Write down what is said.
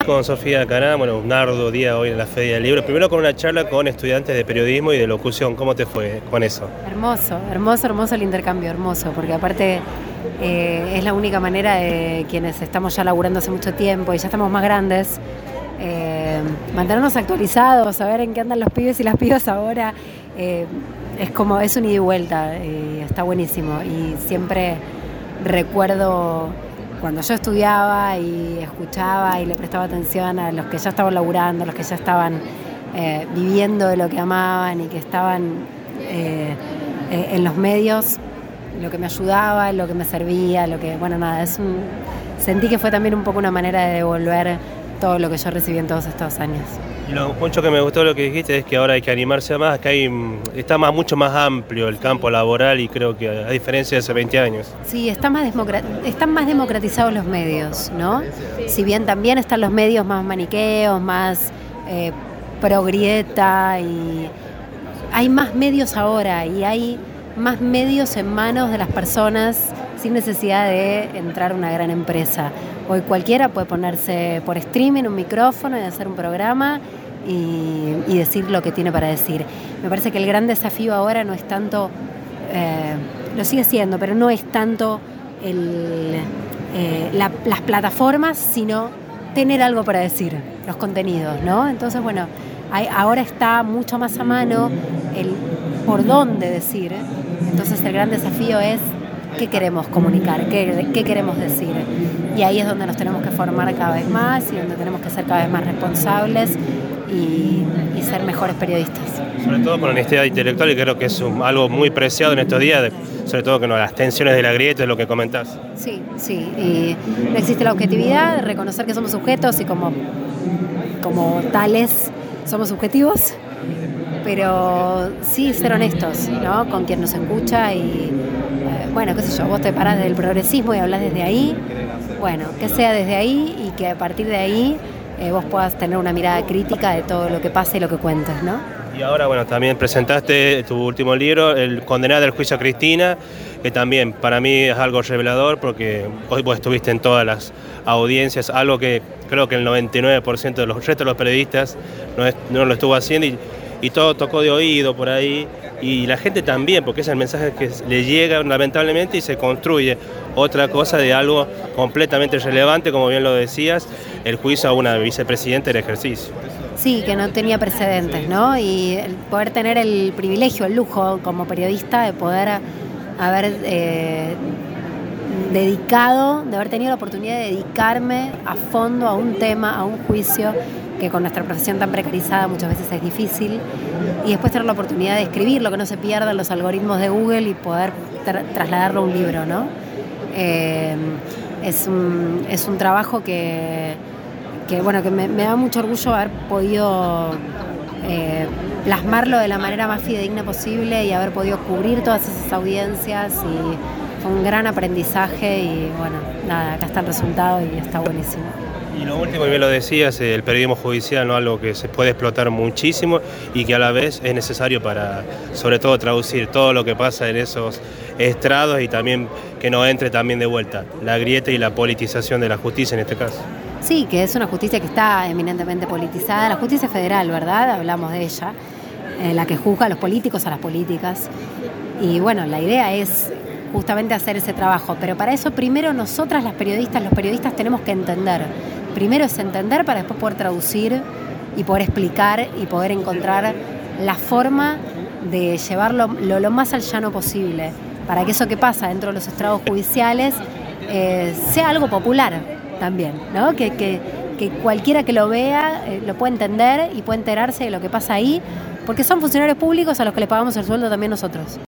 con Sofía Caná, bueno, un arduo día hoy en la Feria del Libro. Primero con una charla con estudiantes de periodismo y de locución. ¿Cómo te fue con eso? Hermoso el intercambio, hermoso, porque aparte es la única manera de quienes estamos ya laburando hace mucho tiempo y ya estamos más grandes, mantenernos actualizados, saber en qué andan los pibes y las pibas ahora. Es un ida y vuelta, está buenísimo. Y siempre recuerdo cuando yo estudiaba y escuchaba y le prestaba atención a los que ya estaban laburando, a los que ya estaban viviendo de lo que amaban y que estaban en los medios, lo que me ayudaba, lo que me servía, sentí que fue también un poco una manera de devolver todo lo que yo recibí en todos estos años. Y lo mucho que me gustó lo que dijiste es que ahora hay que animarse más, que mucho más amplio el campo laboral, y creo que a diferencia de hace 20 años. Sí, están más democratizados los medios, ¿no? Si bien también están los medios más maniqueos, más pro grieta, y hay más medios ahora y hay más medios en manos de las personas sin necesidad de entrar a una gran empresa. Hoy cualquiera puede ponerse por streaming un micrófono y hacer un programa y decir lo que tiene para decir. Me parece que el gran desafío ahora no es tanto, lo sigue siendo, pero no es tanto las plataformas, sino tener algo para decir, los contenidos, ¿no? Entonces, bueno, ahora está mucho más a mano el por dónde decir. Entonces el gran desafío es qué queremos comunicar, qué queremos decir. Y ahí es donde nos tenemos que formar cada vez más y donde tenemos que ser cada vez más responsables y ser mejores periodistas. Sobre todo con honestidad intelectual, y creo que es algo muy preciado en estos días, sobre todo con las tensiones de la grieta, es lo que comentás. Sí, y no existe la objetividad, reconocer que somos sujetos y como tales somos subjetivos, pero sí ser honestos, ¿no? Con quien nos escucha y, qué sé yo, vos te parás del progresismo y hablás desde ahí, bueno, que sea desde ahí y que a partir de ahí vos puedas tener una mirada crítica de todo lo que pasa y lo que cuentas, ¿no? Y ahora, bueno, también presentaste tu último libro, El condenado del juicio a Cristina, que también para mí es algo revelador porque hoy vos estuviste en todas las audiencias, algo que creo que el 99% de los restos de los periodistas no lo estuvo haciendo, y todo tocó de oído por ahí, y la gente también, porque es el mensaje que le llega lamentablemente y se construye otra cosa de algo completamente relevante, como bien lo decías, el juicio a una vicepresidenta del ejercicio. Sí, que no tenía precedentes, ¿no? Y el poder tener el privilegio, el lujo como periodista de poder haber de haber tenido la oportunidad de dedicarme a fondo a un tema, a un juicio que con nuestra profesión tan precarizada muchas veces es difícil, y después tener la oportunidad de escribirlo, que no se pierdan los algoritmos de Google y poder trasladarlo a un libro, ¿no? Es un trabajo que me da mucho orgullo haber podido plasmarlo de la manera más fidedigna posible y haber podido cubrir todas esas audiencias, y fue un gran aprendizaje y acá está el resultado y está buenísimo. Y lo último, bien lo decías, el periodismo judicial, ¿no? Algo que se puede explotar muchísimo y que a la vez es necesario para, sobre todo, traducir todo lo que pasa en esos estrados, y también que no entre también de vuelta la grieta y la politización de la justicia en este caso. Sí, que es una justicia que está eminentemente politizada, la justicia federal, ¿verdad? Hablamos de ella, la que juzga a los políticos, a las políticas. Y bueno, la idea es justamente hacer ese trabajo, pero para eso primero nosotras los periodistas tenemos que entender. Primero es entender para después poder traducir y poder explicar y poder encontrar la forma de llevarlo lo más al llano posible, para que eso que pasa dentro de los estrados judiciales sea algo popular también, ¿no? Que cualquiera que lo vea lo pueda entender y pueda enterarse de lo que pasa ahí, porque son funcionarios públicos a los que le pagamos el sueldo también nosotros.